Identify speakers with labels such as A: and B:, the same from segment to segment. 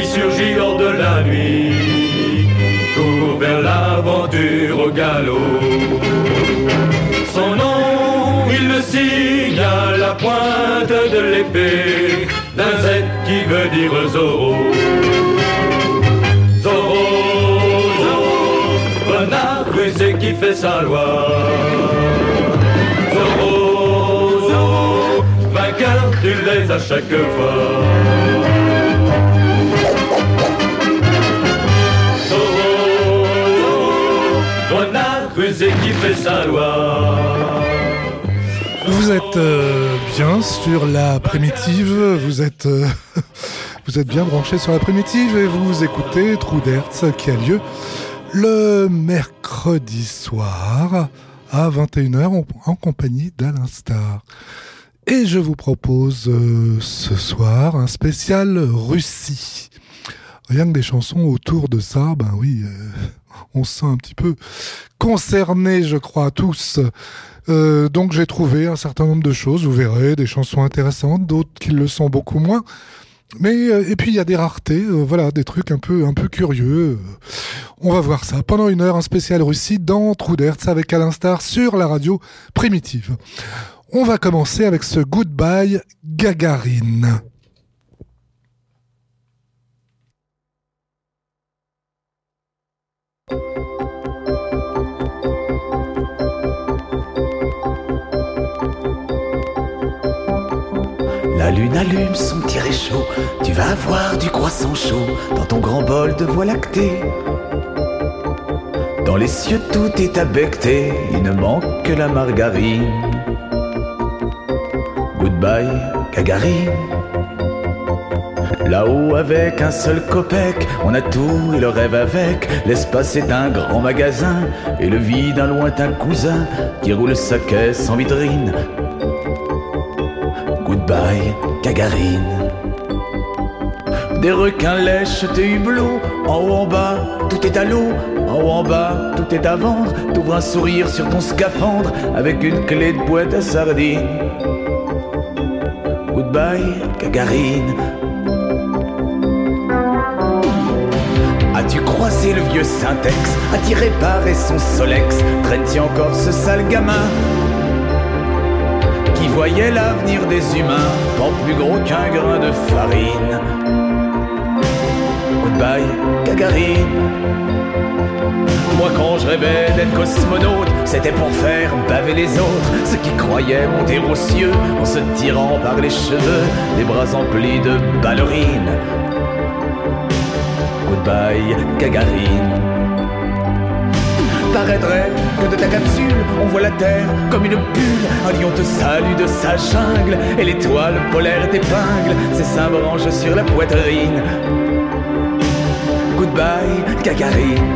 A: qui surgit hors de la nuit, court vers l'aventure au galop. Son nom, il le signe à la pointe de l'épée, d'un Z qui veut dire Zorro. Zorro, Zorro, renard rusé qui fait sa loi. Zorro, Zorro, vainqueur tu l'es à chaque fois. Zorro, Zorro, renard rusé qui fait sa loi.
B: Vous êtes bien sur la primitive, vous êtes bien branché sur la primitive et vous écoutez Trou d'Hertz qui a lieu le mercredi soir à 21h en compagnie d'Alain Star. Et je vous propose ce soir un spécial Russie. Rien que des chansons autour de ça, ben oui, on se sent un petit peu concernés, je crois, tous. Donc j'ai trouvé un certain nombre de choses, vous verrez, des chansons intéressantes, d'autres qui le sont beaucoup moins. Mais et puis il y a des raretés, voilà, des trucs un peu curieux. On va voir ça pendant une heure, un spécial Russie dans Trou d'Hertz avec Alain Star sur la radio primitive. On va commencer avec ce Goodbye Gagarine.
C: La lune allume son petit réchaud, tu vas avoir du croissant chaud dans ton grand bol de voie lactée. Dans les cieux tout est abecté, il ne manque que la margarine. Goodbye Gagarine. Là-haut avec un seul copec, on a tout et le rêve avec. L'espace est un grand magasin et le vide un lointain cousin qui roule sa caisse en vitrine. Goodbye Gagarine. Des requins lèchent tes hublots, en haut en bas tout est à l'eau, en haut en bas tout est à vendre. T'ouvres un sourire sur ton scaphandre avec une clé de boîte à sardines. Goodbye Gagarine. As-tu croisé le vieux Syntex, a-t-il réparé son Solex, traîne-t-il encore ce sale gamin qui voyait l'avenir des humains pas plus gros qu'un grain de farine. Goodbye Gagarine. Moi quand je rêvais d'être cosmonaute, c'était pour faire baver les autres, ceux qui croyaient monter aux cieux en se tirant par les cheveux, les bras emplis de ballerines. Goodbye Gagarine. Paraîtrait que de ta capsule on voit la terre comme une bulle. Un lion te salue de sa jungle et l'étoile polaire t'épingle ses seins branches sur la poitrine. Goodbye Gagarine.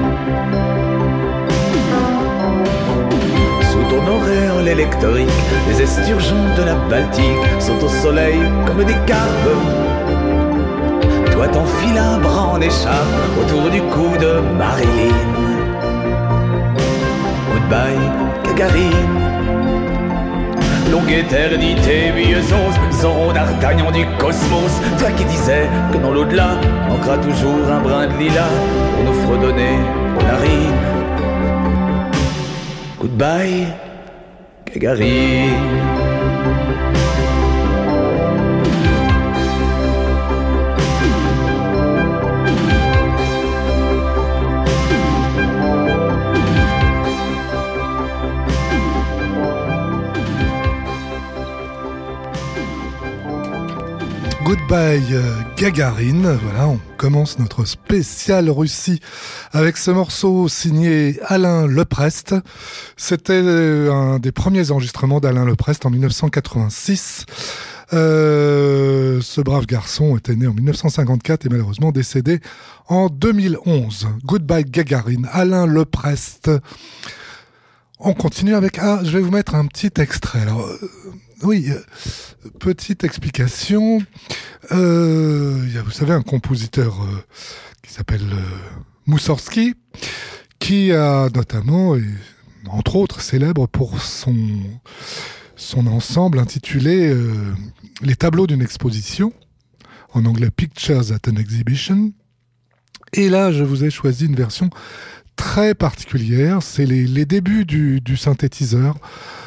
C: Sous ton auréole électrique, les esturgeons de la Baltique sont au soleil comme des carpes. Toi t'enfiles un bras en écharpe autour du cou de Marilyn. Goodbye Gagarine. Longue éternité, vieux os, Zorro d'Artagnan du cosmos. Toi qui disais que dans l'au-delà manquera toujours un brin de lilas pour nous fredonner aux narines. Goodbye Gagarine.
B: Goodbye Gagarine. Voilà, on commence notre spécial Russie avec ce morceau signé Alain Leprest. C'était un des premiers enregistrements d'Alain Leprest en 1986. Ce brave garçon était né en 1954 et malheureusement décédé en 2011. Goodbye Gagarine, Alain Leprest. On continue avec... je vais vous mettre un petit extrait. Alors, oui, petite explication. Il y a, vous savez, un compositeur qui s'appelle Moussorski, qui a notamment, et, entre autres, célèbre pour son ensemble intitulé Les tableaux d'une exposition, en anglais Pictures at an Exhibition. Et là, je vous ai choisi une version très particulière. C'est les débuts du synthétiseur.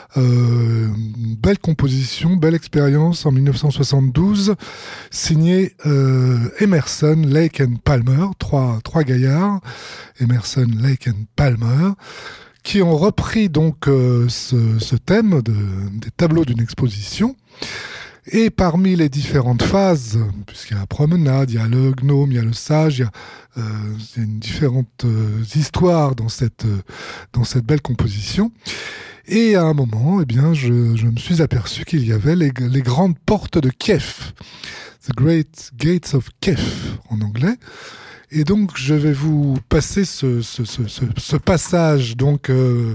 B: Belle composition, belle expérience en 1972, signé Emerson, Lake and Palmer, trois gaillards, Emerson, Lake and Palmer, qui ont repris donc ce thème des tableaux d'une exposition. Et parmi les différentes phases, puisqu'il y a la promenade, il y a le gnome, il y a le sage, il y a une différentes histoires dans cette belle composition. Et à un moment, eh bien, je me suis aperçu qu'il y avait les grandes portes de Kiev, The Great Gates of Kiev en anglais. Et donc, je vais vous passer ce passage donc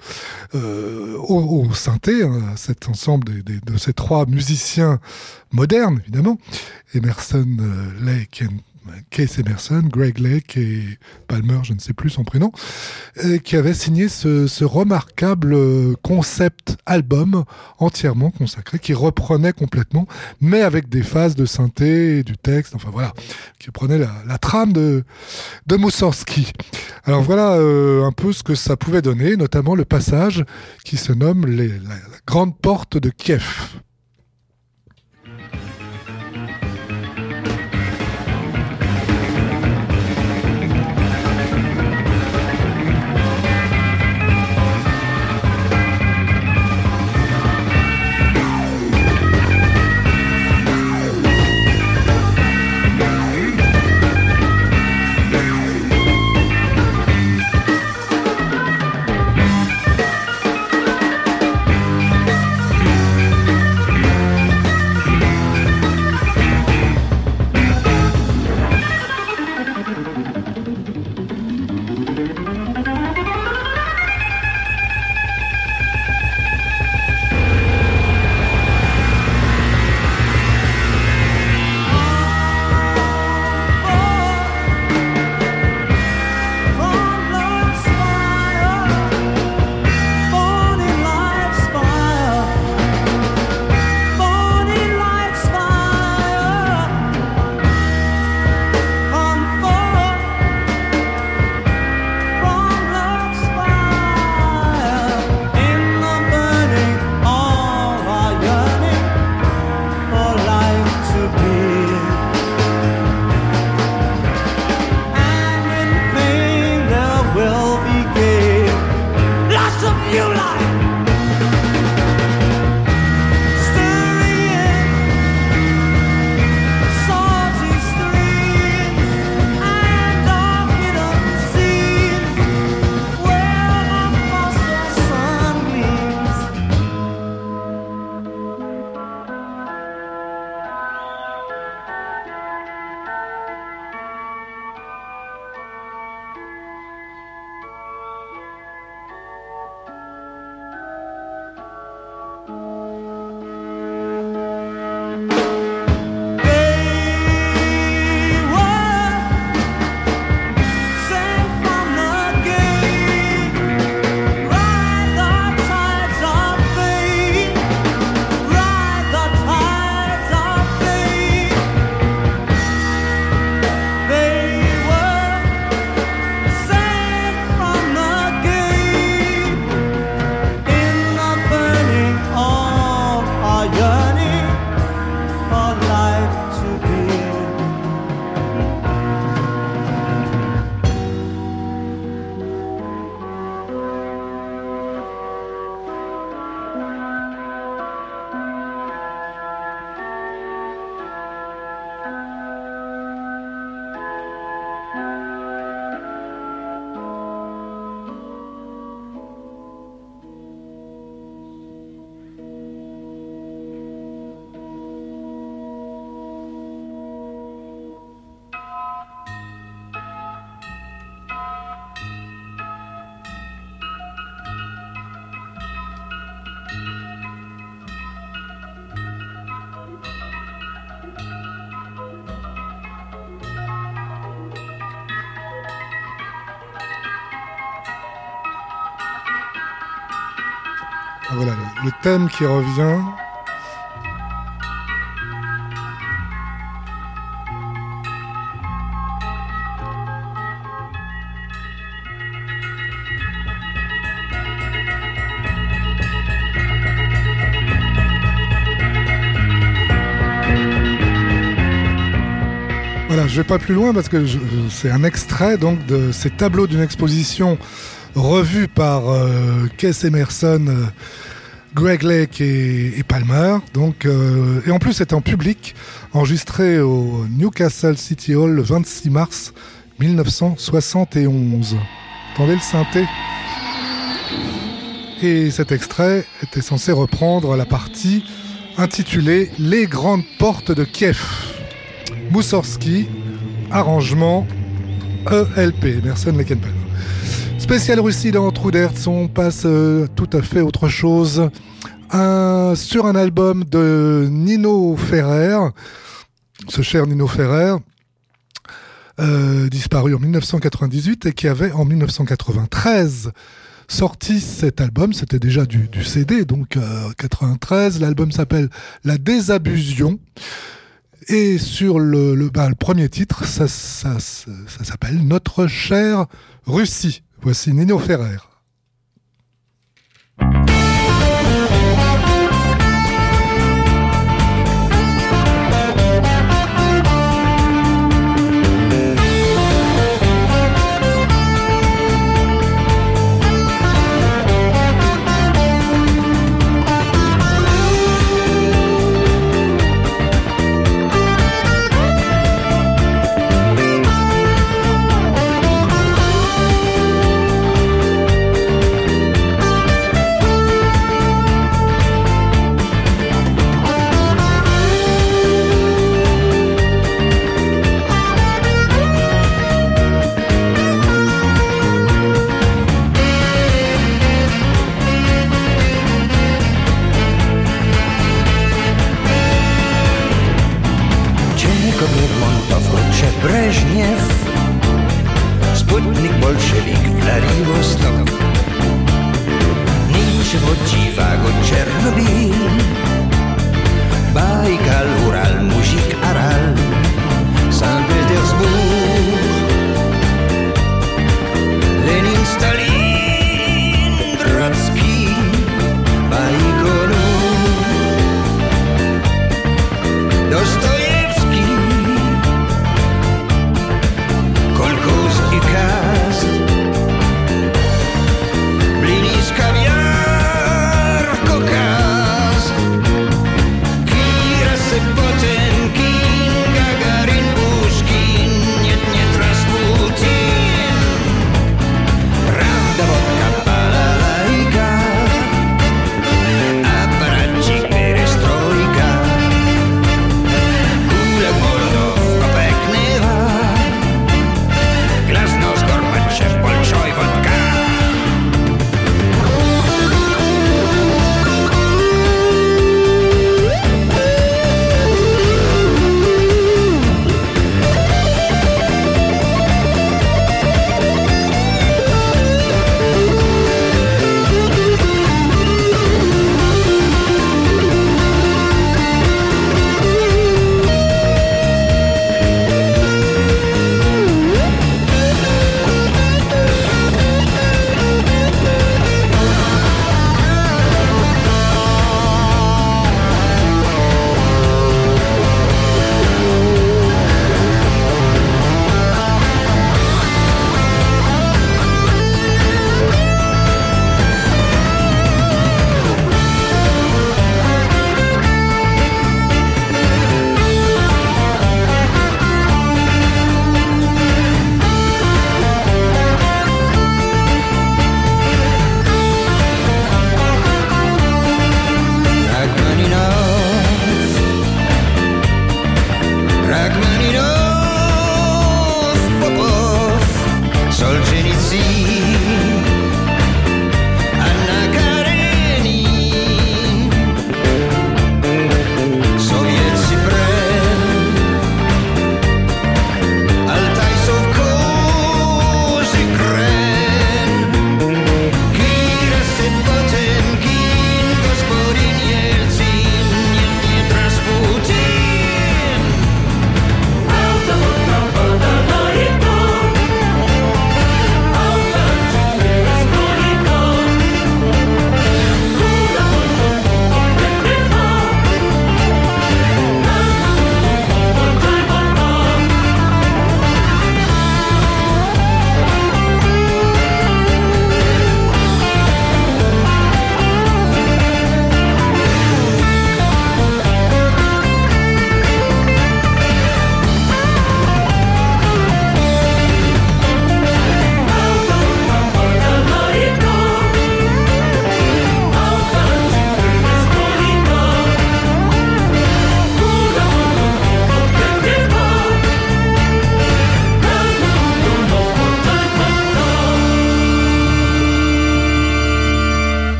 B: au synthé, hein, cet ensemble de ces trois musiciens modernes, évidemment, Emerson, Lake et Case Emerson, Greg Lake et Palmer, je ne sais plus son prénom, qui avait signé ce remarquable concept album entièrement consacré, qui reprenait complètement, mais avec des phases de synthé et du texte, enfin voilà, qui prenait la trame de Moussorgsky. Alors voilà un peu ce que ça pouvait donner, notamment le passage qui se nomme la grande porte de Kiev. Voilà, le thème qui revient. je vais pas plus loin parce que c'est un extrait donc de ces tableaux d'une exposition revue par Keith Emerson, Greg Lake et Palmer. Donc, et en plus, c'est en public, enregistré au Newcastle City Hall le 26 mars 1971. Entendez le synthé ? Et cet extrait était censé reprendre la partie intitulée « Les grandes portes de Kiev ». Moussorski, arrangement ELP, Emerson, Lake and Palmer. Spécial Russie dans Trou d'Hertz, on passe tout à fait autre chose. Sur un album de Nino Ferrer, ce cher Nino Ferrer, disparu en 1998 et qui avait en 1993 sorti cet album. C'était déjà du CD, donc 93. L'album s'appelle La Désabusion. Et sur le premier titre, ça s'appelle Notre chère Russie. Voici Nino Ferrer.
D: Brezhnev, sputnik bolszewik, Vladivostok, niczego dziwego Czernobil, Baikal, Ural, Muzik, Aral, Sankt Petersburg, Lenin, Stalin, Trotsky, Baikonur,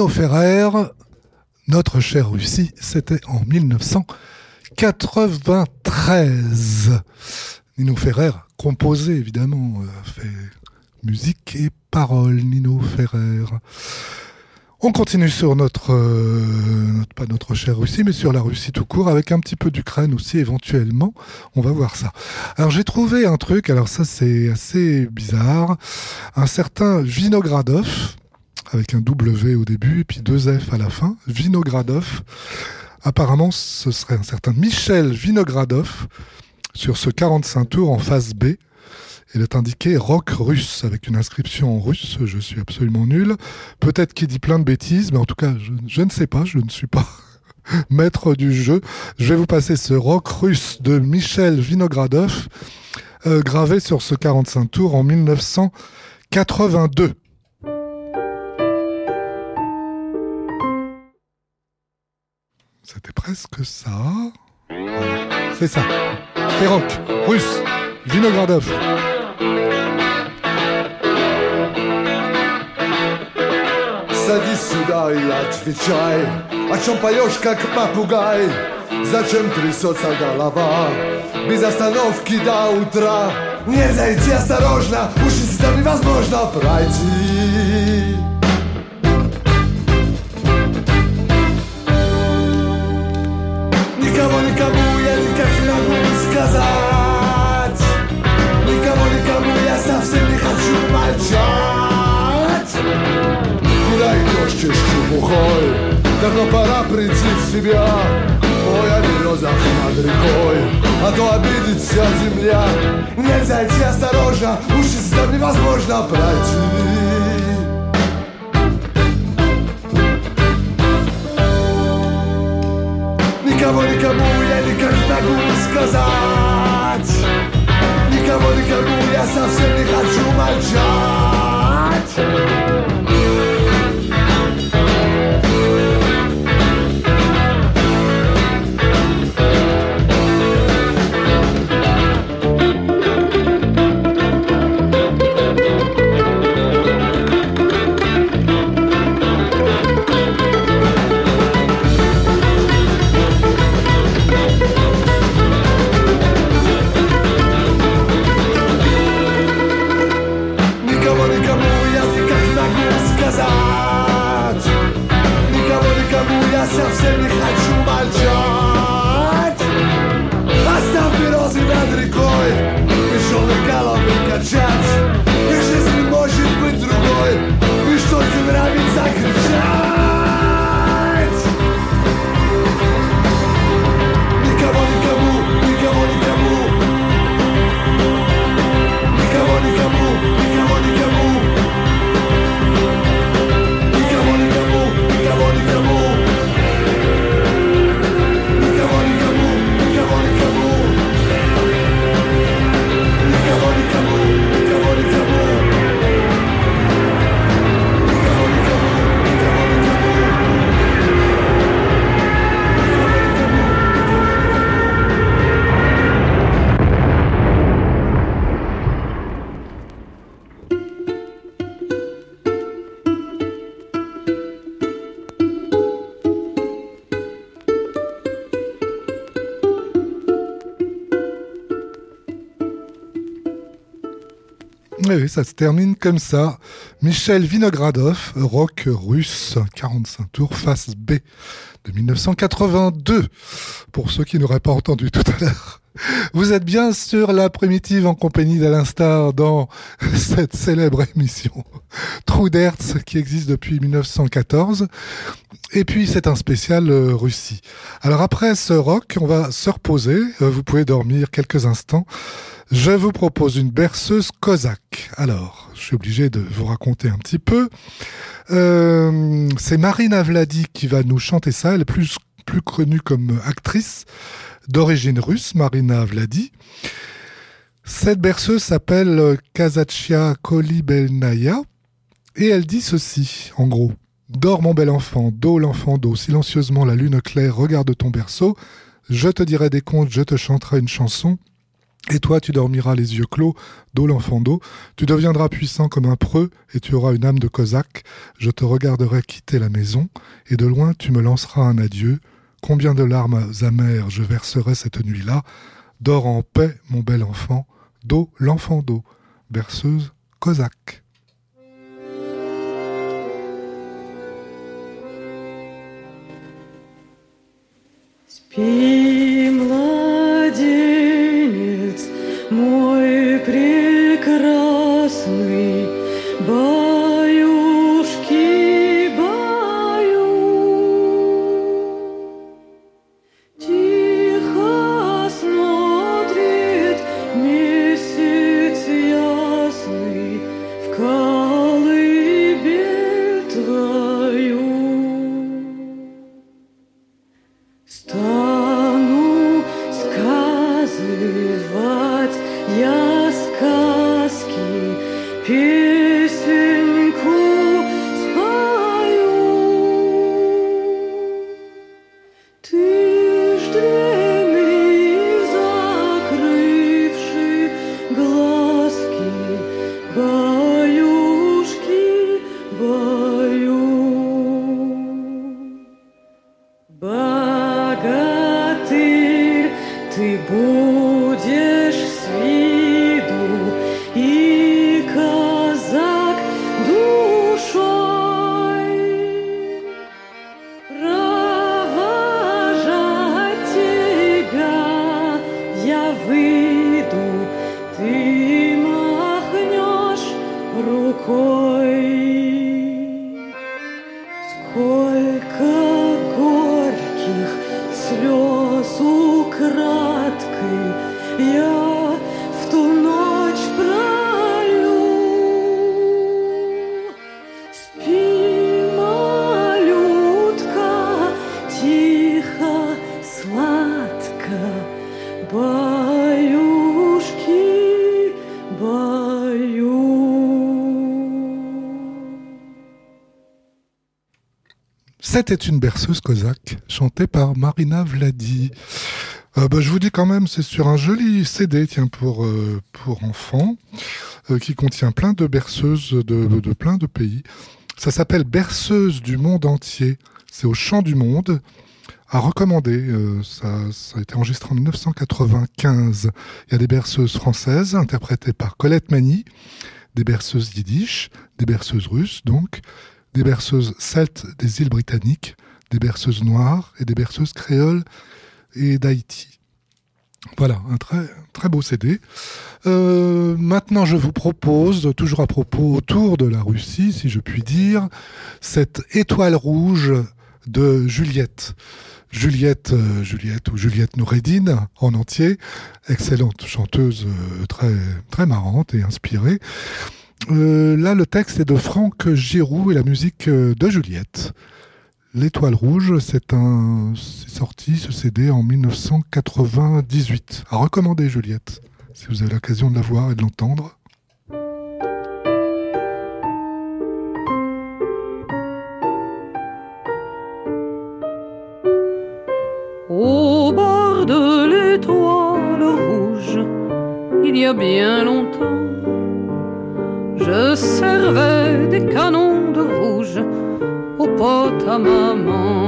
B: Nino Ferrer, notre chère Russie, c'était en 1993. Nino Ferrer, composé évidemment, fait musique et paroles, Nino Ferrer. On continue sur pas notre chère Russie, mais sur la Russie tout court, avec un petit peu d'Ukraine aussi éventuellement. On va voir ça. Alors j'ai trouvé un truc, alors ça c'est assez bizarre, un certain Vinogradov, avec un W au début et puis 2 F à la fin, Vinogradov. Apparemment ce serait un certain Michel Vinogradov sur ce 45 tours en phase B. Il est indiqué rock russe avec une inscription en russe. Je suis absolument nul. Peut-être qu'il dit plein de bêtises, mais en tout cas, je ne sais pas. Je ne suis pas maître du jeu. Je vais vous passer ce rock russe de Michel Vinogradov, gravé sur ce 45 tours en 1982. C'était presque ça. C'est ça. C'est rock russe. Vinogradov.
E: Садись сюда и отвечай, о чем поешь, как попугай? Зачем трясется голова? Без остановки до утра. Нельзя идти осторожно, уж если там невозможно пройти. Никому, никому я никак не могу сказать. Никому я совсем не хочу молчать. Куда идешь, чешешь бухой? Давно пора прийти в себя. Ой, о березах над рекой, а то обидит вся земля. Нельзя идти осторожно, уж если там невозможно пройти. Никому я никак не могу сказать. Никому я совсем не хочу молчать. Никому я совсем не хочу молчать. Оставь березы над рекой, тяжелой головы качать. И жизнь не может быть другой, лишь только нравится кричать. Никому
B: Oui, ça se termine comme ça. Michel Vinogradov, rock russe, 45 tours, face B, de 1982. Pour ceux qui n'auraient pas entendu tout à l'heure. Vous êtes bien sur la primitive en compagnie d'Alain Starr dans cette célèbre émission Trou d'Hertz qui existe depuis 1914. Et puis c'est un spécial Russie. Alors après ce rock, on va se reposer. Vous pouvez dormir quelques instants. Je vous propose une berceuse cosaque. Alors, je suis obligé de vous raconter un petit peu. C'est Marina Vladi qui va nous chanter ça. Elle est plus connue comme actrice d'origine russe, Marina Vladi. Cette berceuse s'appelle Kazachia Kolibelnaya et elle dit ceci, en gros. Dors mon bel enfant, dors l'enfant d'eau, silencieusement la lune claire, regarde ton berceau, je te dirai des contes, je te chanterai une chanson. Et toi, tu dormiras les yeux clos, dos l'enfant d'eau. Tu deviendras puissant comme un preux, et tu auras une âme de cosaque. Je te regarderai quitter la maison, et de loin tu me lanceras un adieu. Combien de larmes amères je verserai cette nuit-là. Dors en paix, mon bel enfant. D'eau, l'enfant d'eau. Berceuse, cosaque.
F: Спи, младенец, мой прекрасный, баюшки, баю. Тихо смотрит месяц ясный в колыбель твою. Стану сказывать я сказки, песенку спою. Ты ж дремли, закрывши глазки, баюшки, баю. Богатырь, ты будешь с виду, и казак душой. Провожать тебя я выйду, ты махнешь рукой. Сколько горьких слез украдкой я в ту ночь пролью. Спи, малютка, тихо, сладко, баюшки, баю.
B: C'était une berceuse cosaque, chantée par Marina Vladi. Je vous dis quand même, c'est sur un joli CD, tiens, pour enfants, qui contient plein de berceuses de plein de pays. Ça s'appelle Berceuse du monde entier. C'est au Chant du Monde, à recommander. Ça a été enregistré en 1995. Il y a des berceuses françaises, interprétées par Colette Mani, des berceuses yiddish, des berceuses russes, donc, des berceuses celtes des îles britanniques, des berceuses noires et des berceuses créoles et d'Haïti. Voilà, un très, très beau CD. Maintenant, je vous propose, toujours à propos autour de la Russie, si je puis dire, cette étoile rouge de Juliette. Juliette ou Juliette Noureddine en entier, excellente chanteuse, très, très marrante et inspirée. Là, le texte est de Franck Giroux et la musique de Juliette. L'Étoile Rouge, c'est sorti ce CD en 1998. À recommander, Juliette, si vous avez l'occasion de la voir et de l'entendre.
F: Au bord de l'Étoile Rouge, il y a bien longtemps, je servais des canons de rouge aux potes à maman.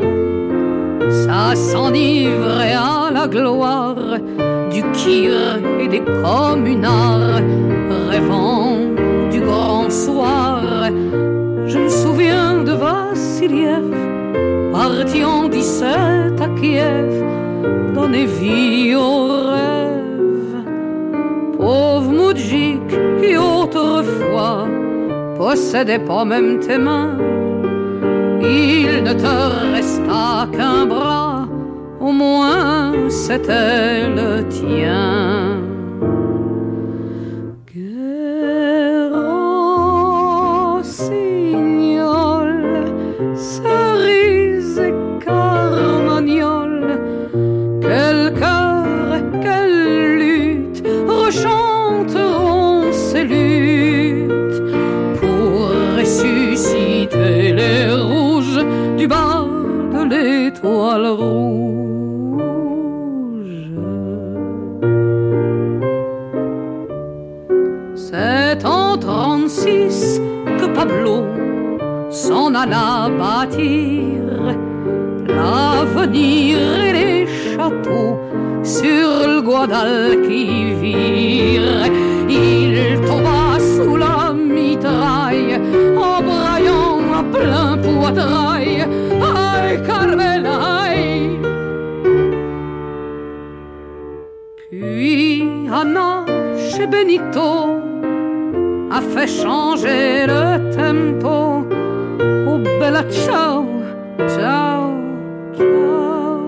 F: Ça s'enivrait à la gloire du kir et des communards, rêvant du grand soir. Je me souviens de Vassiliev, parti en 17 à Kiev, donner vie au rêve. Pauvre moudjik qui autrefois possédait pas même tes mains, il ne te resta qu'un bras, au moins c'était le tien. Rossignol, cerise et carmagnole, quel cœur, quelle lutte, rechanteront ces luttes pour ressusciter les rouges du bas de l'Étoile Rouge. Pablo s'en alla bâtir l'avenir et les châteaux sur le Guadalquivir. Il tomba sous la mitraille en braillant à plein poitrail. Aïe, Carmela, aïe. Puis Anna chez Benito a fait changer le tempo. Oh bella ciao, ciao, ciao.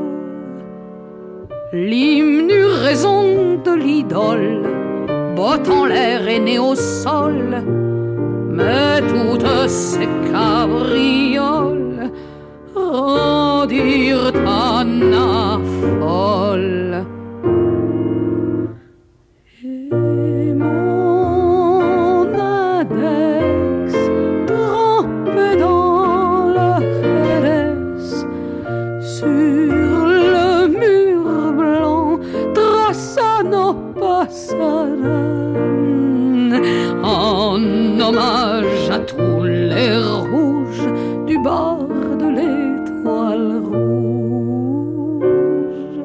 F: L'hymne eut raison de l'idole, botte en l'air et nez au sol. Mais toutes ces cabrioles rendirent Anna folle. Et mon index trempé dans la Jerez, sur le mur blanc traça nos passerelles en hommage à tous les rouges du bord de l'Étoile rouge.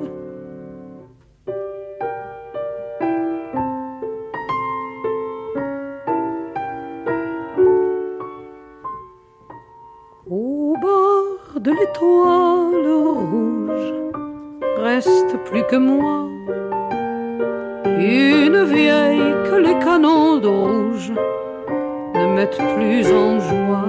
F: Au bord de l'Étoile rouge reste plus que moi, une vieille que les canons de rouge ne mettent plus en joie.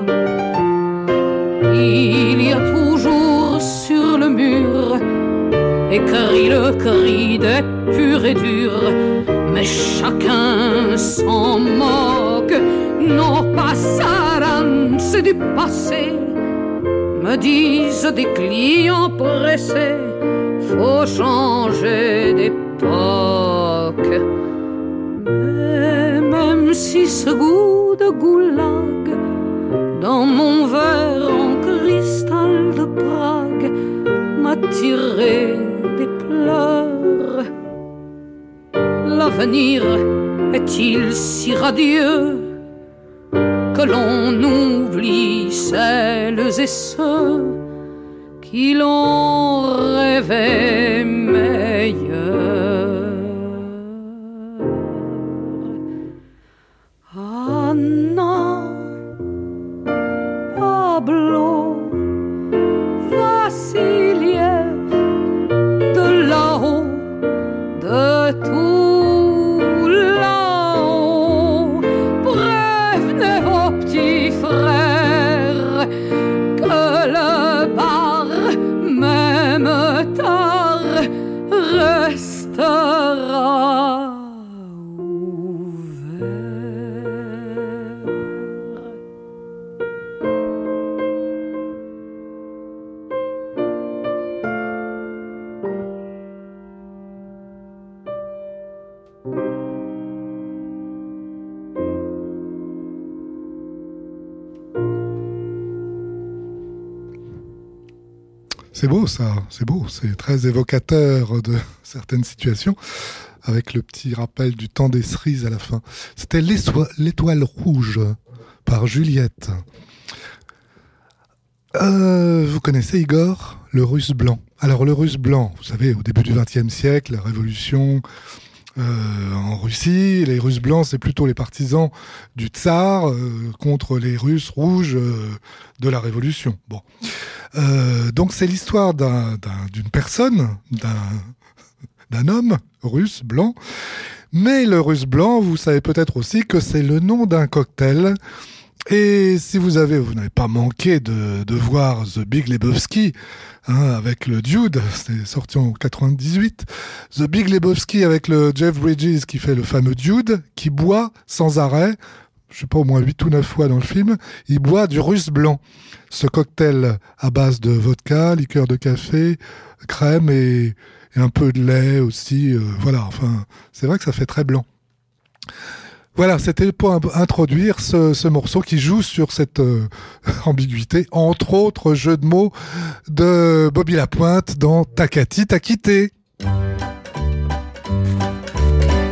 F: Il y a toujours sur le mur écrit le cri des purs et durs, mais chacun s'en moque. Non passaran, c'est du passé, me disent des clients pressés. Faut changer d'époque. Mais même si ce goût de goulag dans mon verre en cristal de Prague m'a tiré des pleurs, l'avenir est-il si radieux que l'on oublie celles et ceux qui l'ont rêvé meilleur? Anna, Pablo, Vassiliev, de là-haut, de tout là-haut, prévenez vos petits frères que le bar, même tard, restera
B: C'est beau ça, c'est beau, c'est très évocateur de certaines situations, avec le petit rappel du temps des cerises à la fin. C'était l'Étoile rouge par Juliette. Vous connaissez Igor, le Russe blanc. Alors le Russe blanc, vous savez, au début du XXe siècle, la révolution en Russie, les Russes blancs, c'est plutôt les partisans du tsar contre les Russes rouges de la révolution. Bon. Donc c'est l'histoire d'une personne, d'un homme russe blanc. Mais le Russe blanc, vous savez peut-être aussi que c'est le nom d'un cocktail. Et si vous n'avez pas manqué de voir The Big Lebowski, avec le Dude, c'était sorti en 98. The Big Lebowski avec le Jeff Bridges qui fait le fameux Dude, qui boit sans arrêt, je sais pas, au moins 8 ou 9 fois dans le film, il boit du Russe blanc. Ce cocktail à base de vodka, liqueur de café, crème et un peu de lait aussi. Voilà, enfin, c'est vrai que ça fait très blanc. Voilà, c'était pour introduire ce morceau qui joue sur cette ambiguïté, entre autres jeux de mots de Bobby Lapointe dans Takati Takité.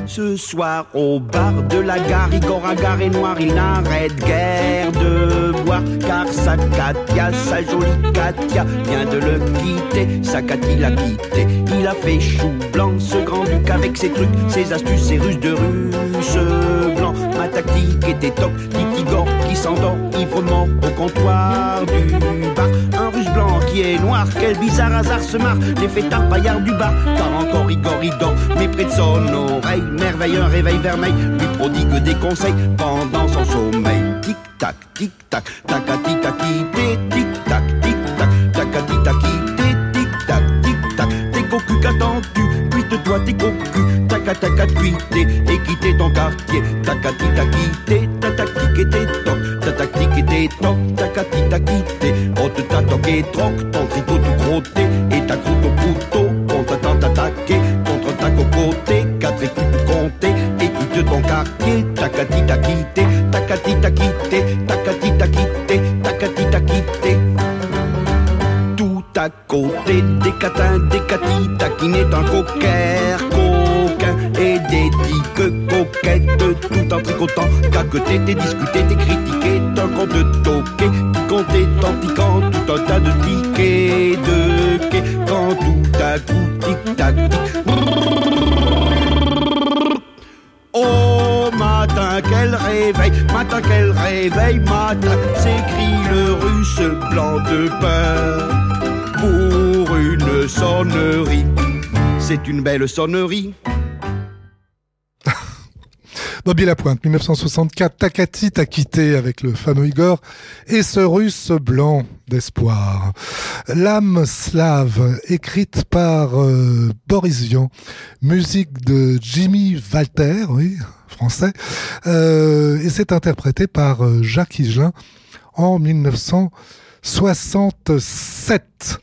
G: Ce soir au bar de la gare, Igor Agar est noir, il n'arrête guère de boire. Car sa Katia, sa jolie Katia, vient de le quitter, sa Katy l'a quitté. Il a fait chou blanc, ce grand-duc avec ses trucs, ses astuces, ses ruses de russe blanc. Ma tactique était top, dit Igor qui s'endort, ivre mort au comptoir du bar. Un russe blanc qui est noir, quel bizarre hasard se marre, les fêtards paillards du bar. Car encore Igor il dort, mais près de son oreille, merveille, un réveil vermeil, lui prodigue des conseils pendant son sommeil. Tic-tac, tic-tac, tacati-taquité, tic-tac, tic-tac, tacati-taquité, tic-tac, tic-tac. T'es cocu, qu'attends-tu? Cuite-toi tes cocus, taca-taca, cuité, et quitter ton quartier. Tacati-taquité, ta tactique était top, ta tactique était top, tacati-taquité. Ôte ta toque et troque, ton tricot tout crotté, et ta croûte au couteau, contre tant t'attaquer, contre ta cocoté, 4 écus tout compter, et quitte ton quartier. Tacati-taquité, tacati-taquité, tacati-taquité, tacati-taquité. Tout à côté, des catins, des catis, taquiner un coquère, coquin, et des tiques coquettes, tout en tricotant, caqueté, t'es discuté, t'es critiqué, d'un compte de toqué, compté, tant piquant, tout un tas de tickets, de quai, quand tout à coup, tic-tac, tic. Oh, matin, quel réveil, matin, quel réveil, matin, s'écrie le russe blanc de peur. Pour une sonnerie, c'est une belle sonnerie.
B: Bobby Lapointe, 1964, Takati t'a quitté avec le fameux Igor et ce russe blanc d'espoir. L'âme slave, écrite par Boris Vian, musique de Jimmy Walter, oui, français, et c'est interprété par Jacques Higelin en 1967.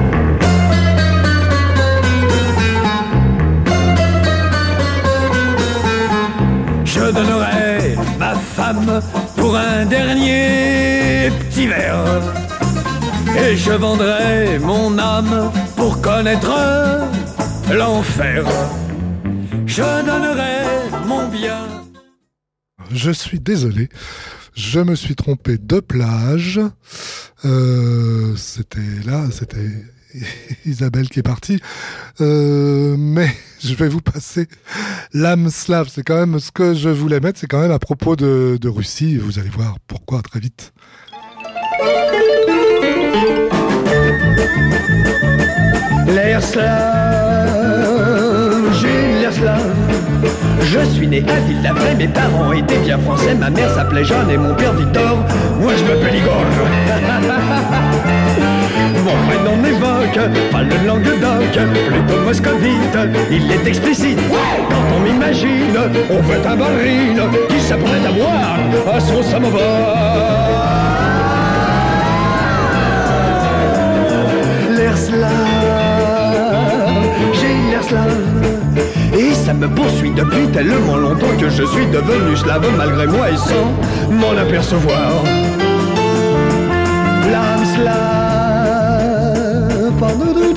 A: Je donnerai ma femme pour un dernier petit verre. Et je vendrai mon âme pour connaître l'enfer. Je donnerai mon bien.
B: Je suis désolé, je me suis trompé de plage. C'était Isabelle qui est partie. Mais je vais vous passer l'âme slave. C'est quand même ce que je voulais mettre. C'est quand même à propos de Russie. Vous allez voir pourquoi très vite.
H: L'air slave, j'ai l'air slave. Je suis né à Ville-d'Avray, mes parents étaient bien français. Ma mère s'appelait Jeanne et mon père Victor. Moi je m'appelle Igor. Mon prénom m'évoque pas le Languedoc, plutôt moscovite, il est explicite. Quand on m'imagine, on veut un baril qui s'apprête à boire à son samovar. L'air slave, j'ai l'air slave. Et ça me poursuit depuis tellement longtemps que je suis devenu slave malgré moi et sans m'en apercevoir. L'âme slave, pardon de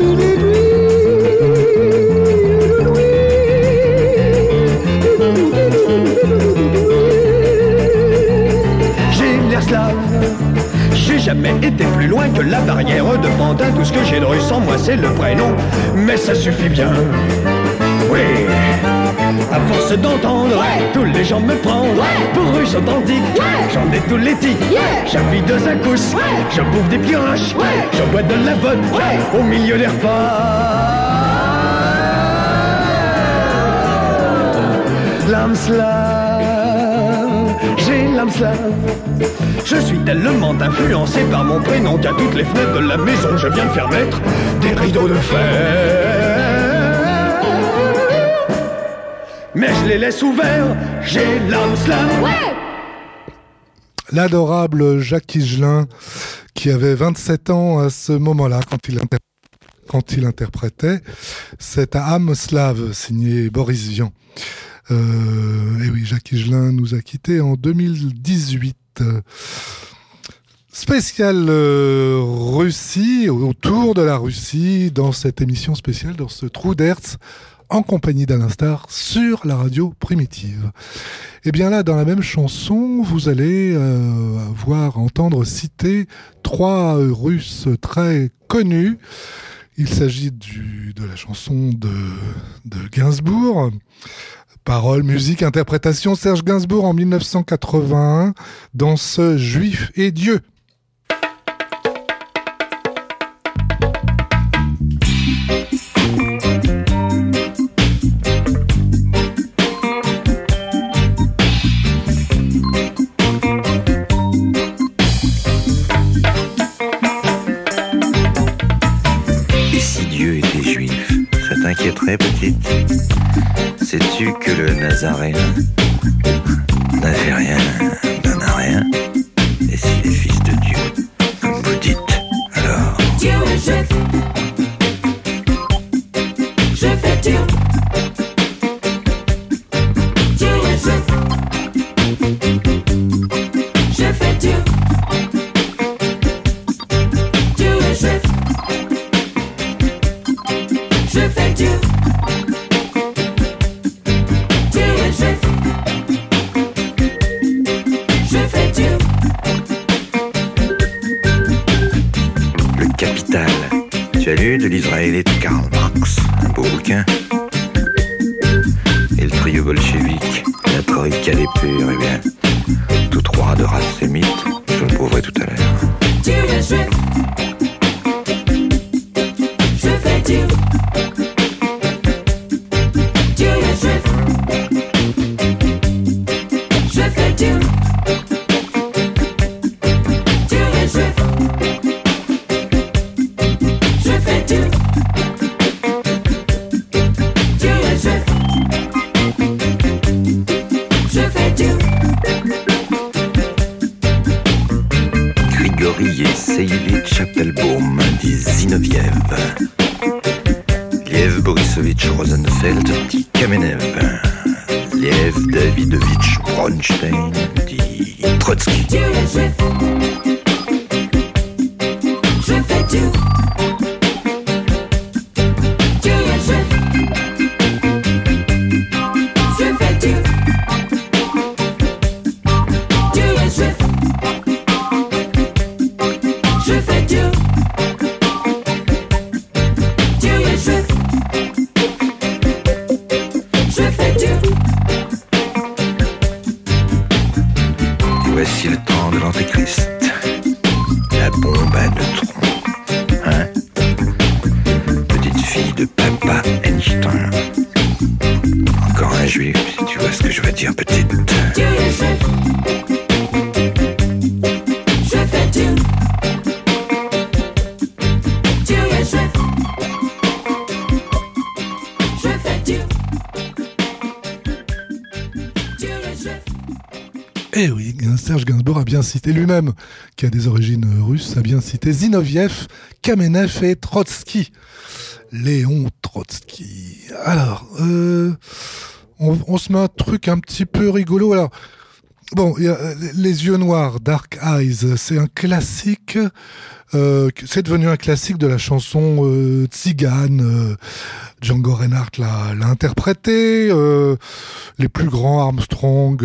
H: j'ai l'air slave. J'ai jamais été plus loin que la barrière de Pantin. Tout ce que j'ai de russe en moi c'est le prénom, mais ça suffit bien. Oui, à force d'entendre tous les gens me prendre pour russe authentique, j'en ai tous les tics. J'habille de Zakous, je bouffe des pioches, je bois de la vodka au milieu des repas. L'âme slave, j'ai l'âme slave. Je suis tellement influencé par mon prénom qu'à toutes les fenêtres de la maison je viens de faire mettre des rideaux de fer. Mais je les laisse ouverts, j'ai l'âme slave.
B: L'adorable Jacques Higelin, qui avait 27 ans à ce moment-là, quand il interprétait cette âme slave, signé Boris Vian. Et oui, Jacques Higelin nous a quittés en 2018. Spécial Russie, autour de la Russie, dans cette émission spéciale, dans ce trou d'Hertz, en compagnie d'Alain Starr sur la radio primitive. Et bien là, dans la même chanson, vous allez entendre citer 3 Russes très connus. Il s'agit de la chanson de Gainsbourg. Paroles, musique, interprétation, Serge Gainsbourg en 1981 dans ce Juif et Dieu.
I: T'inquiéterais, petite. Sais-tu que le Nazaréen n'a fait rien, n'en a rien? Et s'il est fils de Dieu, comme vous dites, alors...
J: Dieu est juif. Je fais Dieu. Dieu est juif. Je fais Dieu. Dieu est juif. Je fais Dieu. Dieu est juif. Je fais Dieu.
I: Le Capital. Tu as lu de l'Israélite de Karl Marx, un beau bouquin. Et le trio bolchevique, la troïka des purs, eh bien, tous 3 de race sémite, je vous le prouverai tout à l'heure.
J: Dieu est juif. Je fais Dieu. Dieu est juif. Je fais Dieu. Dieu est juif. Je fais Dieu. Dieu est juif. Je fais Dieu.
I: Grigori Yeseïevitch Appelbaum dit Zinoviev. Liev Borisovitch Rosenfeld dit Kamenev. Liev Davidovitch Bronstein dit Trotsky.
J: Dieu est juif. Je fais Dieu. Dieu est juif. Je fais Dieu. Dieu est juif. Je fais Dieu. Dieu est juif. Je fais Dieu.
I: Voici le temps de l'Antéchrist. La bombe à neutrons. Hein? Petite fille de papa Einstein. Encore un juif, si tu vois ce que je veux dire, petite.
J: Dieu est juif. Je fais Dieu. Dieu est juif. Je fais Dieu. Dieu est juif.
B: Eh oui, Serge Gainsbourg a bien cité lui-même, qui a des origines russes, a bien cité Zinoviev, Kamenev et Trotsky. Léon Trotsky. Alors, on se met un truc un petit peu rigolo. Alors, bon, y a Les yeux noirs, Dark Eyes, c'est un classique. C'est devenu un classique de la chanson tzigane. Django Reinhardt l'a interprété. Les plus grands, Armstrong,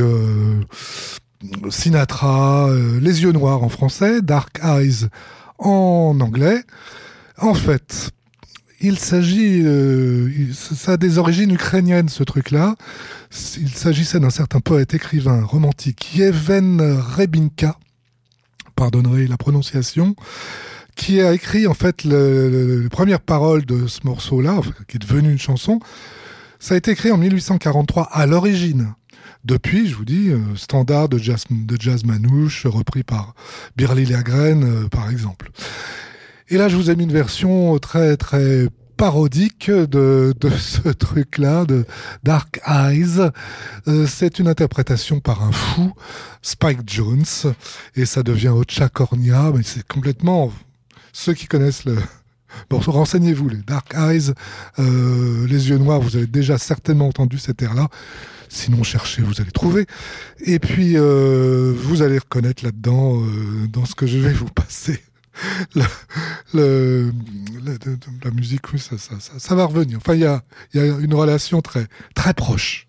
B: Sinatra, Les yeux noirs en français, Dark Eyes en anglais. En fait, il s'agit, ça a des origines ukrainiennes, ce truc-là. Il s'agissait d'un certain poète, écrivain, romantique, Yevhen Rebinka, pardonnerez la prononciation, qui a écrit en fait les premières paroles de ce morceau-là, enfin, qui est devenu une chanson. Ça a été écrit en 1843 à l'origine. Depuis, je vous dis, standard de jazz manouche, repris par Birli Lagren, par exemple. Et là, je vous ai mis une version très très parodique de ce truc-là, de Dark Eyes. C'est une interprétation par un fou, Spike Jones, et ça devient Ocha Kornia, mais c'est complètement... Ceux qui connaissent le... Bon, renseignez-vous, les Dark Eyes, les yeux noirs, vous avez déjà certainement entendu cet air-là. Sinon, cherchez, vous allez trouver. Et puis, vous allez reconnaître là-dedans, dans ce que je vais vous passer. la musique, oui, ça va revenir. Enfin, il y a une relation très, très proche.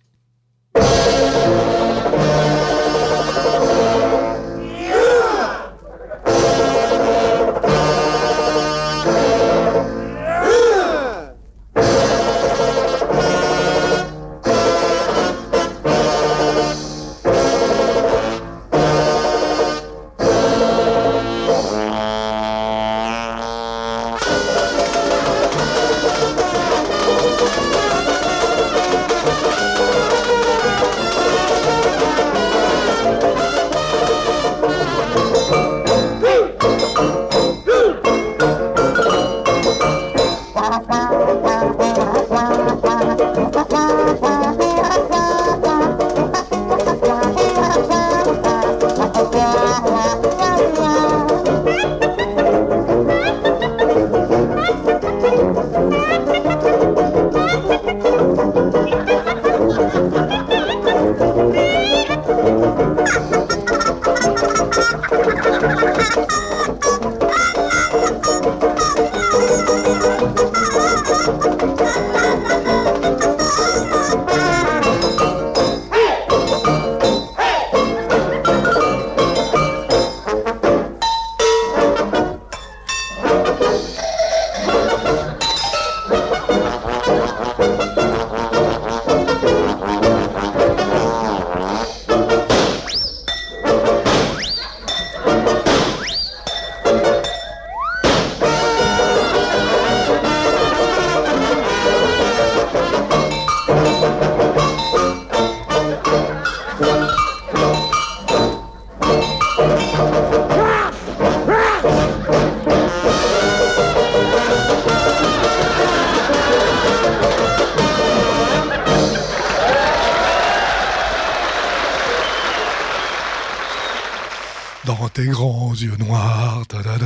B: Dans tes grands yeux noirs,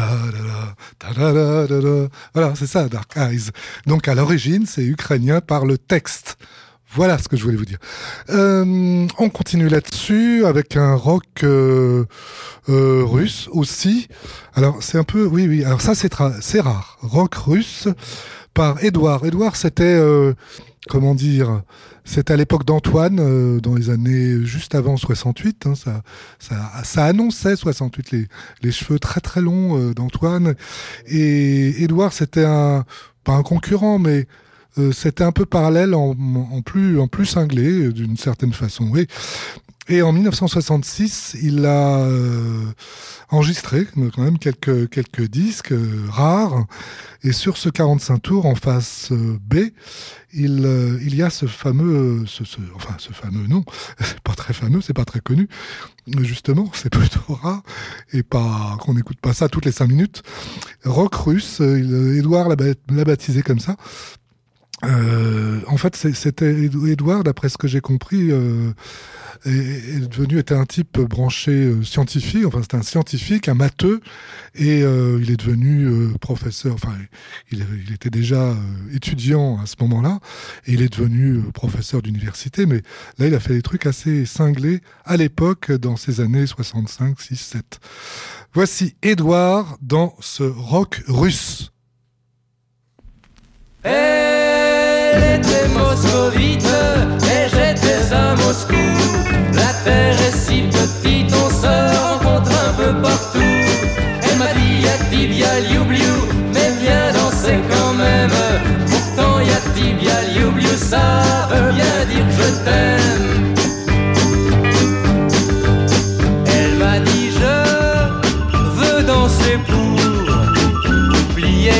B: voilà, c'est ça, Dark Eyes. Donc à l'origine, c'est ukrainien par le texte. Voilà ce que je voulais vous dire. On continue là-dessus avec un rock russe aussi. Alors c'est un peu, oui. Alors ça c'est rare. Rock russe par Edouard. Edouard, c'était comment dire. C'était à l'époque d'Antoine, dans les années juste avant 68. Hein, ça annonçait 68, les cheveux très très longs d'Antoine. Et Édouard, c'était pas un concurrent, mais c'était un peu parallèle en plus cinglé d'une certaine façon. Oui. Et en 1966, il a enregistré quand même quelques disques rares. Et sur ce 45 tours en face B, il y a ce fameux, ce fameux non, c'est pas très fameux, c'est pas très connu. Justement, c'est plutôt rare et pas qu'on n'écoute pas ça toutes les 5 minutes. Rock russe, Édouard l'a baptisé comme ça. En fait, c'était Édouard, d'après ce que j'ai compris, était un type branché scientifique. Enfin, c'était un scientifique, un matheux, et il est devenu professeur. Enfin, il était déjà étudiant à ce moment-là, et il est devenu professeur d'université. Mais là, il a fait des trucs assez cinglés à l'époque, dans ces années 65, 6, 7. Voici Édouard dans ce rock russe.
K: Elle était moscovite et j'étais à Moscou. La terre est si petite, on se rencontre un peu partout. Elle m'a dit y'a tibia lioubliou, mais viens danser quand même. Pourtant y'a tibia lioubliou, ça veut bien dire je t'aime. Elle m'a dit je veux danser pour oublier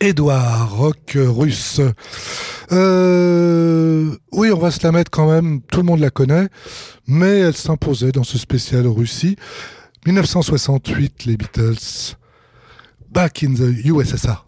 B: Édouard, rock russe. Oui, on va se la mettre quand même, tout le monde la connaît, mais elle s'imposait dans ce spécial Russie. 1968, les Beatles, Back in the USSR.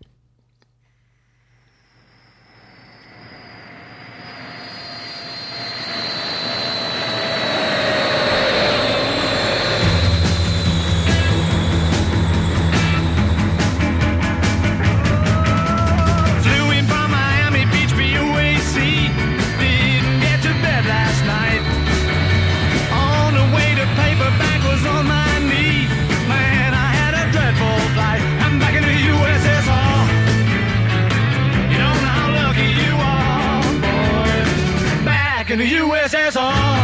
L: In the USSR,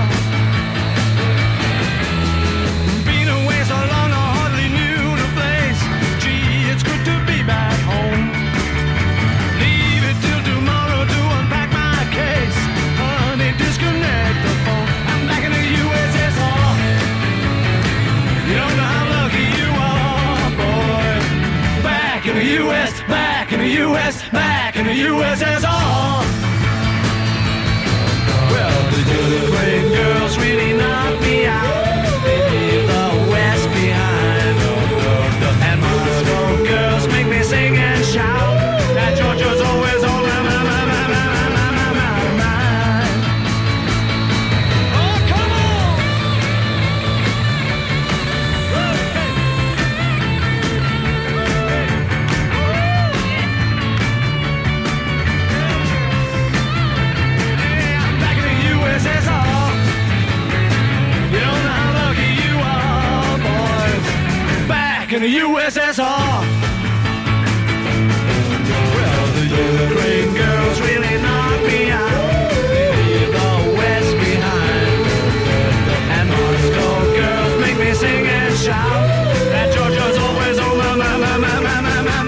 L: been away so long I hardly knew the place. Gee, it's good to be back home. Leave it till tomorrow to unpack my case. Honey, disconnect the phone. I'm back in the USSR. You don't know how lucky you are, boy. Back in the US, back in the US, back in the USSR. Well, the great girls really knock me out. They leave the West behind. And Moscow girls make me sing and shout. That Georgia's always on my mind. Oh, come on! I'm back in the USSR. You don't know how lucky you are, boys. Back in the USSR. Well, the Ukraine girls really knock me out. They leave the West behind. And Moscow girls make me sing and shout. That Georgia's always on my mind.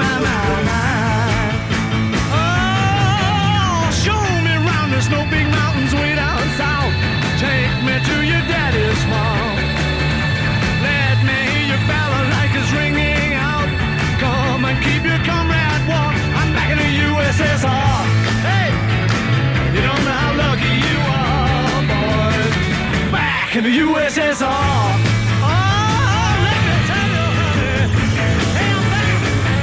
L: Oh, show me round, there's no big mountains way down south. Take me to your daddy's farm. Let me hear your balalaikas ringing out. Come and keep your comrade warm. I'm back in the USSR. Hey, you don't know how lucky you are, boys. Back in the USSR. Oh, let me tell you, honey. Hey, I'm back.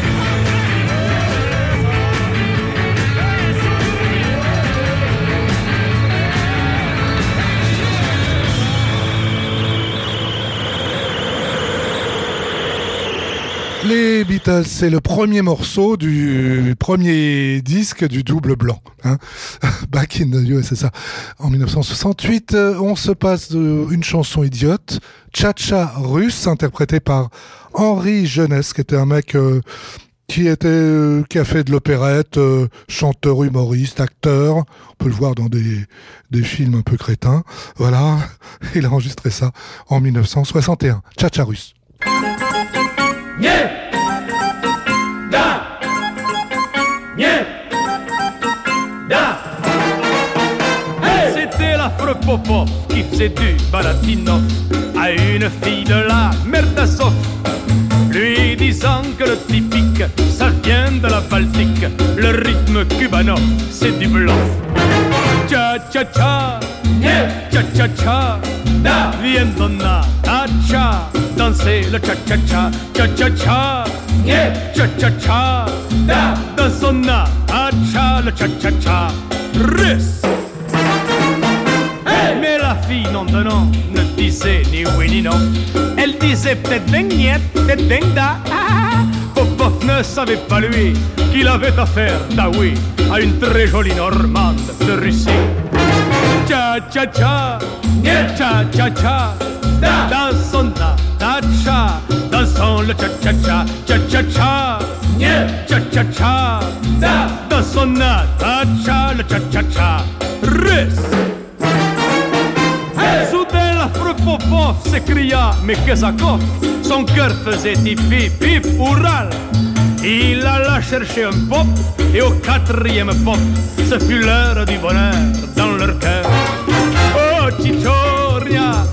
B: Les Beatles, c'est le premier morceau du premier disque du double blanc, hein. Back in the USSR. En 1968, on se passe une chanson idiote, Cha-Cha russe, interprétée par Henri Jeunesse, qui était un mec qui a fait de l'opérette, chanteur, humoriste, acteur. On peut le voir dans des films un peu crétins. Voilà, il a enregistré ça en 1961. Cha-Cha russe.
A: Nie! Da! Nie! Da! Hey! C'était l'affreux Popov qui faisait du Balatinov à une fille de la Merdasov, lui disant que le typique, ça vient de la Baltique. Le rythme cubanov, c'est du bluff. Cha-cha-cha, yeah. Cha-cha-cha, da. Viens donna, ta-cha, danser le cha-cha-cha. Cha-cha-cha, yeah. Cha-cha-cha, da. Dansonna, ta-cha, le cha-cha-cha. Russe. Hey. Mais la fille, non de non, ne disait ni oui ni non. Elle disait peut-être ding niet, peut-être ding da. Popov ne savait pas lui qu'il avait affaire, da oui, à une très jolie Normande de Russie. Cha-cha-cha, yeah. Cha-cha-cha, da. Dansonna, ta-cha, dansons le cha-cha-cha. Cha-cha-cha, yeah. Cha-cha-cha, da. Dansonna, ta-cha, le cha-cha-cha. Russe. Hey. Soudain l'affreux Popov s'écria, mais Kezakov, son cœur faisait hip-hip-hip, hurrah. Il alla chercher un pop, et au quatrième pop, ce fut l'heure du bonheur dans leur cœur. Oh Chichornia,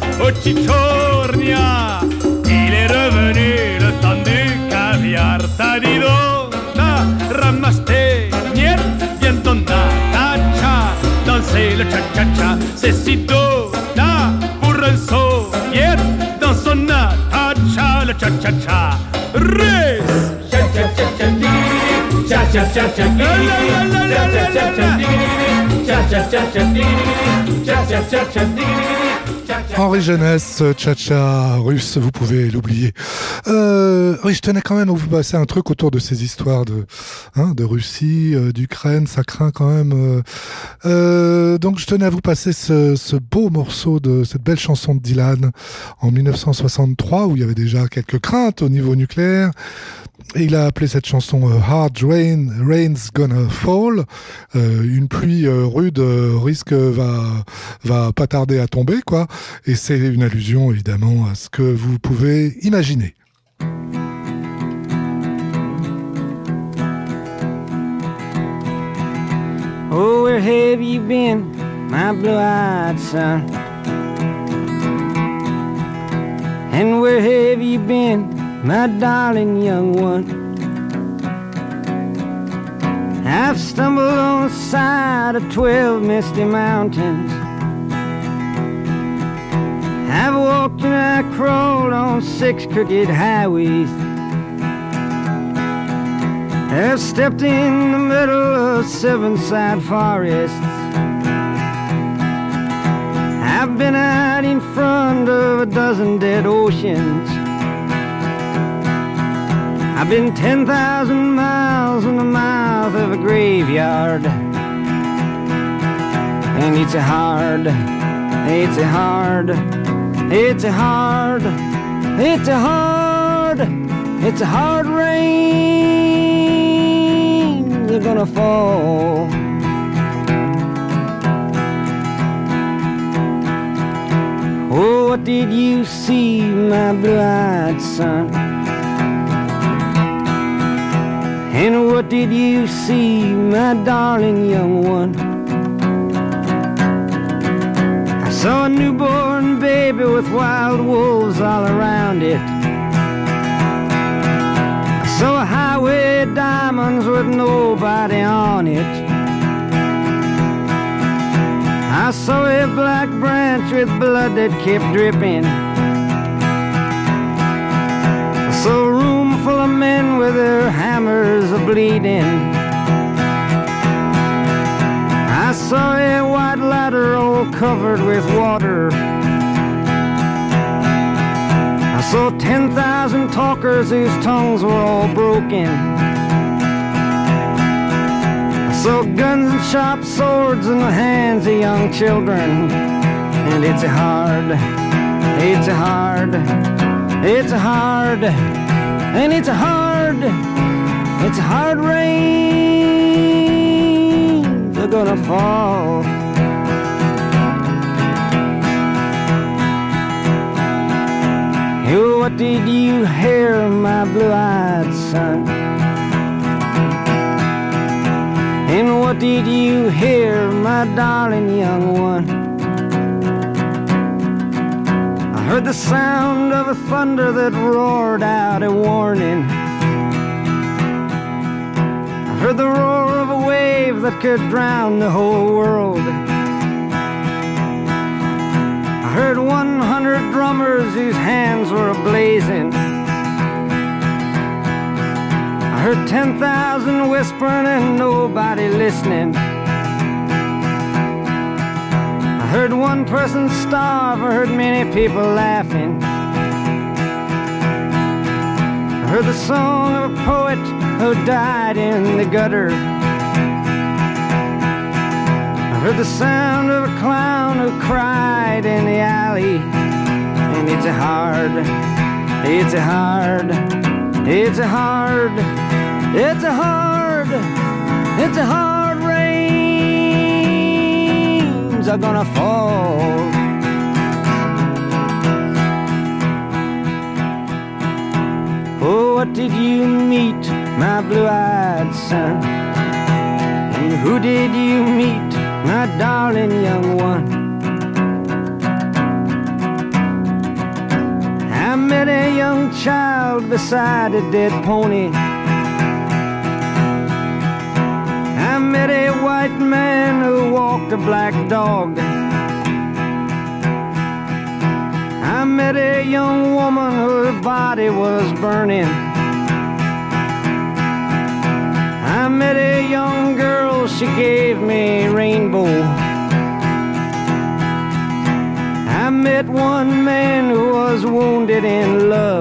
A: il est revenu le temps du caviar. T'as dit donc,
L: traste, niet, viento nada, danser le cha-cha-cha, c'est si do, da, pour un saut, niet, dans son nada, le cha-cha-cha, res, cha-cha-cha-cha, cha-cha-cha-cha, cha-cha-cha-cha,
B: Henri Jeunesse, Tcha-Tcha russe, vous pouvez l'oublier. Oui, je tenais quand même à vous passer un truc autour de ces histoires de Russie, d'Ukraine, ça craint quand même. Donc je tenais à vous passer ce beau morceau de cette belle chanson de Dylan en 1963 où il y avait déjà quelques craintes au niveau nucléaire. Et il a appelé cette chanson Hard Rain's Gonna Fall. Une pluie rude va pas tarder à tomber, quoi. Et c'est une allusion évidemment à ce que vous pouvez imaginer.
M: Oh, where have you been, my blue-eyed son? And where have you been, my darling young one? I've stumbled on the side of 12 misty mountains. I've walked and I crawled on 6 crooked highways. I've stepped in the middle of 7 sad forests. I've been out in front of a dozen dead oceans. I've been 10,000 miles in the mouth of a graveyard. And it's a hard rain they're gonna fall. Oh, what did you see, my blue-eyed son? And what did you see, my darling young one? I saw a newborn baby with wild wolves all around it. I saw a highway of diamonds with nobody on it. I saw a black branch with blood that kept dripping. I saw a room full of men with their hammers a-bleeding. I saw a white ladder all covered with water. I saw 10,000 talkers whose tongues were all broken. I saw guns and sharp swords in the hands of young children. And it's a hard rain they're gonna fall. Oh, what did you hear, my blue-eyed son? And what did you hear, my darling young one? I heard the sound of a thunder that roared out a warning. I heard the roar of a wave that could drown the whole world. I heard 100 drummers whose hands were ablazing. I heard 10,000 whispering and nobody listening. I heard one person starve, I heard many people laughing. I heard the song of a poet who died in the gutter. I heard the sound of a clown who cried in the alley. And it's a hard rains are gonna fall. Oh, what did you meet, my blue-eyed son? And who did you meet, my darling young one? I met a young child beside a dead pony. walked a black dog. I met a young woman whose body was burning. I met a young girl, she gave me a rainbow. I met one man who was wounded in love.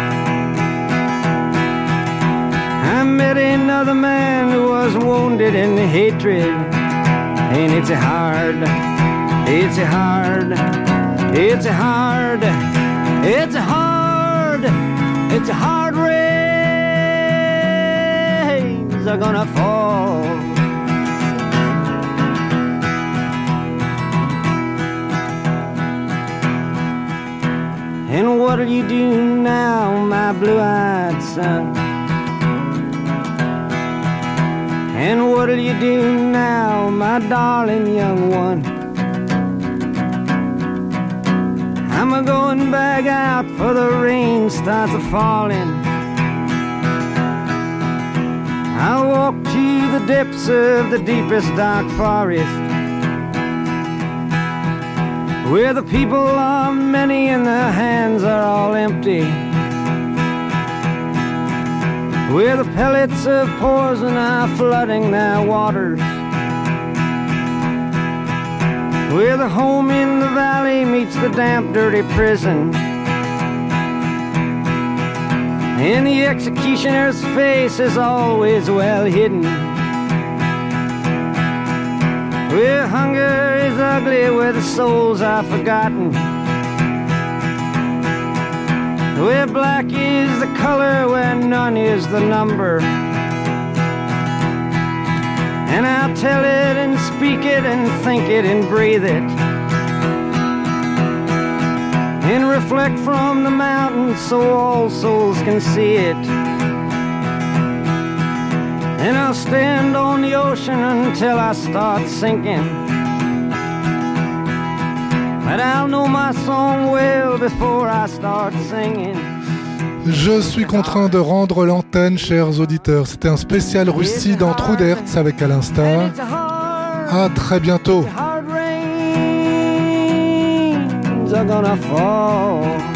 M: I met another man who was wounded in hatred. And it's a hard, it's a hard, it's a hard, it's a hard, it's a hard rains are gonna fall. And what'll you do now, my blue-eyed son? And what'll you do now, my darling young one? I'm a-going back out for the rain starts a-falling. I walk to the depths of the deepest dark forest, where the people are many and their hands are all empty, where the pellets of poison are flooding their waters, where the home in the valley meets the damp, dirty prison, and the executioner's face is always well hidden, where hunger is ugly, where the souls are forgotten, where black is the color, where none is the number. And I'll tell it and speak it and think it and breathe it, and reflect from the mountain so all souls can see it. And I'll stand on the ocean until I start sinking, but I'll know my song well before I start singing.
B: Je suis contraint de rendre l'antenne, chers auditeurs. C'était un spécial Russie dans Trou d'Hertz avec Alain Starr. À très bientôt.
M: Are gonna fall.